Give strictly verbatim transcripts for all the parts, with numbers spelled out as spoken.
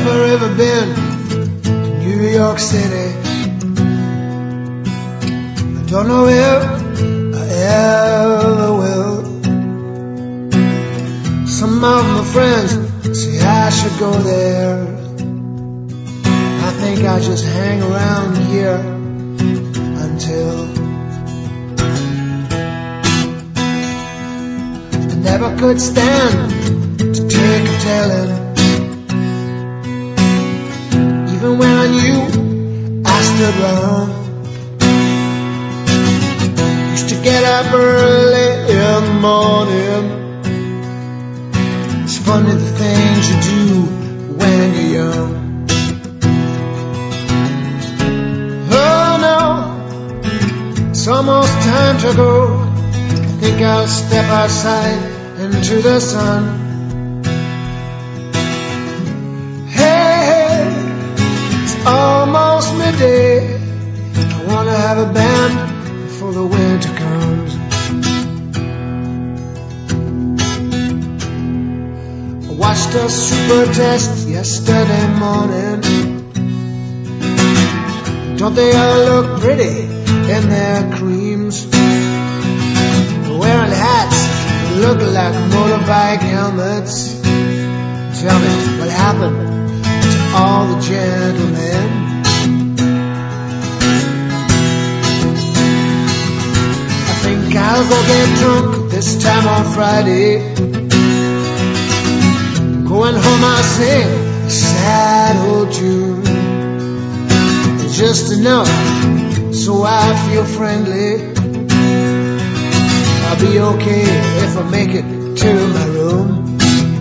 never ever been to New York City. I don't know if I ever will. Some of my friends say I should go there. I think I'll just hang around here until I never could stand to take a telling. Even when I knew I stood wrong, used to get up early in the morning. It's funny the things you do when you're young. Oh no, it's almost time to go. I think I'll step outside into the sun. Hey, it's almost midday. I wanna have a band before the winter comes. I watched a super test yesterday morning. Don't they all look pretty in their creams? Wearing hats that look like motorbike helmets. Tell me what happened to all the gentlemen. I think I'll go get drunk this time on Friday. Going home I'll sing a sad old tune. It's just enough so I feel friendly. I'll be okay if I make it to my room.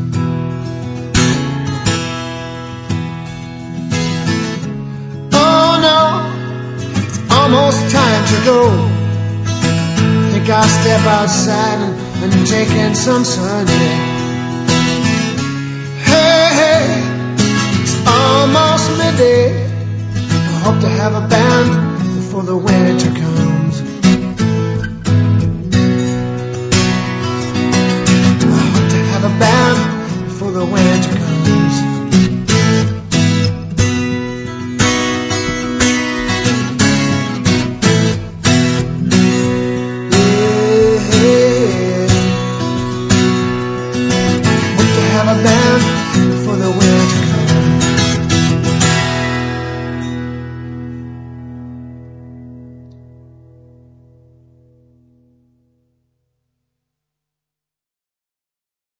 Oh no, it's almost time to go. Think I'll step outside and, and take in some sun. Hey, hey, it's almost midday. I hope to have a band before the winter comes.